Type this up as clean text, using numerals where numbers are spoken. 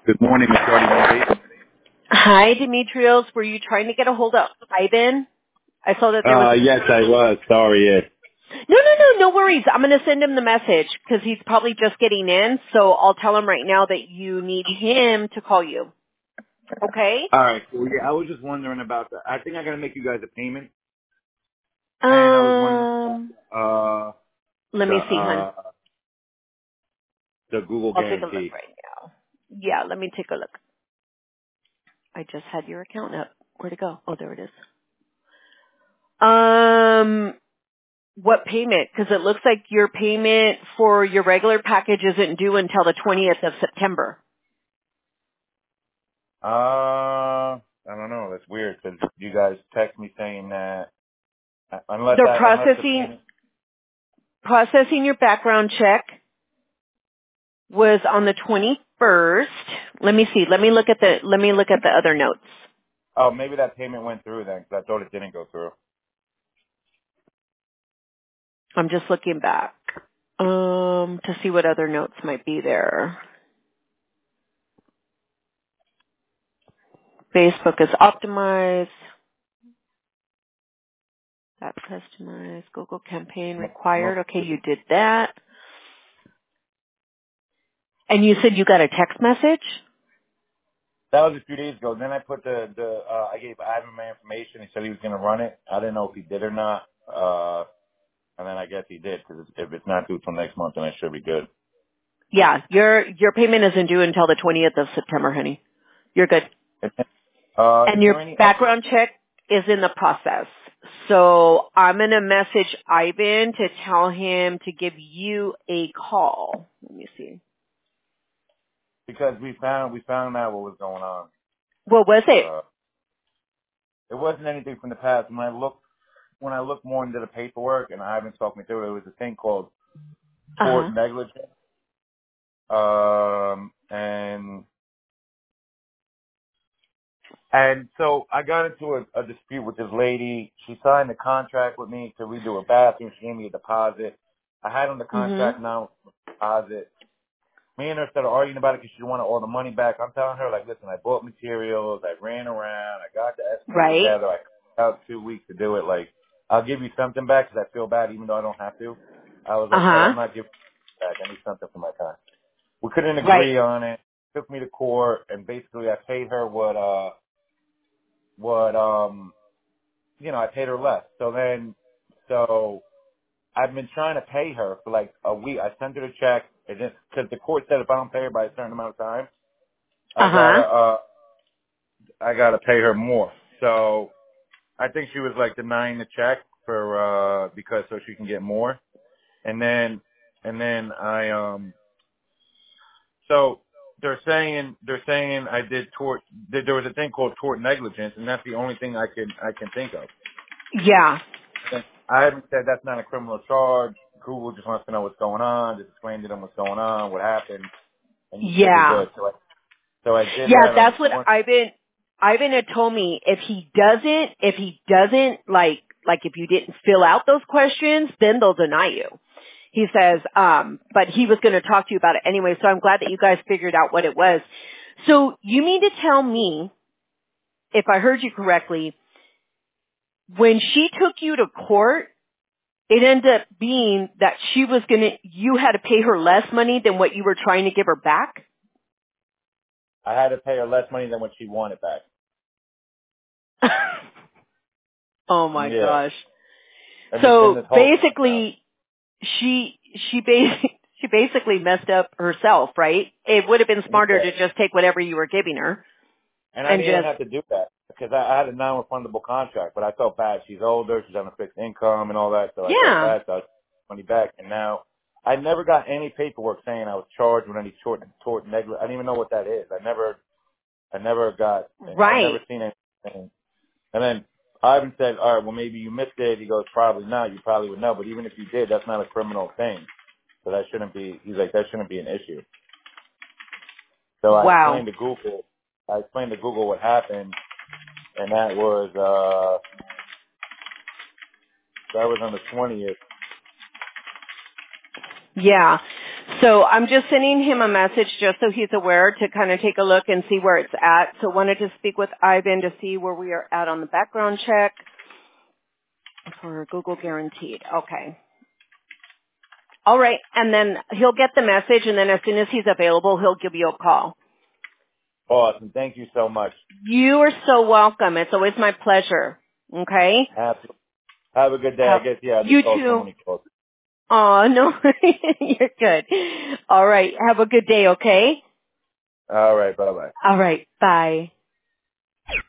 Good morning, Miss Shorty Moody. Hi, Demetrios. Were you trying to get a hold of Ivan? I saw that there was... Yes, I was. Sorry, yes. No worries. I'm going to send him the message because he's probably just getting in. So I'll tell him right now that you need him to call you. Okay? All right, cool. Yeah, I was just wondering about that. I think I got to make you guys a payment. And I was wondering about Let the me see, hon. the Google I'll take a look guarantee. right now. Yeah, let me take a look. I just had your account up. Where'd it go? Oh, there it is. What payment? Because it looks like your payment for your regular package isn't due until the 20th of September. I don't know. That's weird because you guys text me saying that unless They're the payment. processing your background check was on the 21st. Let me see. Let me look at the other notes. Oh, maybe that payment went through then because I thought it didn't go through. I'm just looking back to see what other notes might be there. Facebook is optimized. That's customized. Google campaign required. Okay, you did that. And you said you got a text message? That was a few days ago. Then I put I gave Ivan my information. He said he was going to run it. I didn't know if he did or not. And then I guess he did because if it's not due till next month, then it should be good. Yeah, your payment isn't due until the 20th of September, honey. You're good. And Is there your any update? background check is in the process. So I'm going to message Ivan to tell him to give you a call. Let me see. Because we found out what was going on. What was it? It wasn't anything from the past. When I looked more into the paperwork, and Ivan talked me through it, it was a thing called tort Uh-huh. negligence. And so I got into a dispute with this lady. She signed a contract with me to redo a bathroom. She gave me a deposit. I had on the contract Mhm. now deposit. Me and her started arguing about it because she wanted all the money back. I'm telling her, like, listen, I bought materials. I ran around. I got the estimate Right? together. I took out 2 weeks to do it. Like, I'll give you something back because I feel bad even though I don't have to. I was like, but Uh-huh. I'm not giving it back. I need something for my time. We couldn't Right. agree on it. Took me to court, and basically I paid her I paid her less. So I've been trying to pay her for like a week. I sent her the check, and just because the court said if I don't pay her by a certain amount of time, Uh-huh. I gotta pay her more. So I think she was like denying the check for because so she can get more. And then so they're saying I did tort. There was a thing called tort negligence, and that's the only thing I can think of. Yeah. I haven't said that's not a criminal charge. Google just wants to know what's going on. Just explain to them what's going on, what happened, and you should be Yeah. good. So I did Yeah, that on the that's what 20th. Ivan had told me. If he doesn't like if you didn't fill out those questions, then they'll deny you. He says, but he was going to talk to you about it anyway, so I'm glad that you guys figured out what it was. So you mean to tell me, if I heard you correctly, when she took you to court, it ended up being that you had to pay her less money than what you were trying to give her back? I had to pay her less money than what she wanted back. Oh my Yeah. gosh. In So this whole thing now. basically, she basically messed up herself, right? It would have been smarter Yeah. to just take whatever you were giving her And I and didn't even just, have to do that because I had a non-refundable contract, but I felt bad. She's older. She's on a fixed income and all that, so I felt yeah, bad. So I took money back. And now I never got any paperwork saying I was charged with any tort negligence. I didn't even know what that is. I I've right. never seen anything. And then Ivan said, all right, well, maybe you missed it. He goes, probably not. You probably would know. But even if you did, that's not a criminal thing. So that shouldn't be, he's like, that shouldn't be an issue. So I Wow. explained to Google what happened. And that was on the 20th. Yeah. So I'm just sending him a message just so he's aware to kind of take a look and see where it's at. So wanted to speak with Ivan to see where we are at on the background check for Google Guaranteed. Okay. All right. And then he'll get the message, and then as soon as he's available, he'll give you a call. Awesome. Thank you so much. You are so welcome. It's always my pleasure. Okay? Have a good day. I guess, yeah. You too. Oh, no. You're good. All right. Have a good day, okay? All right. Bye-bye. All right. Bye.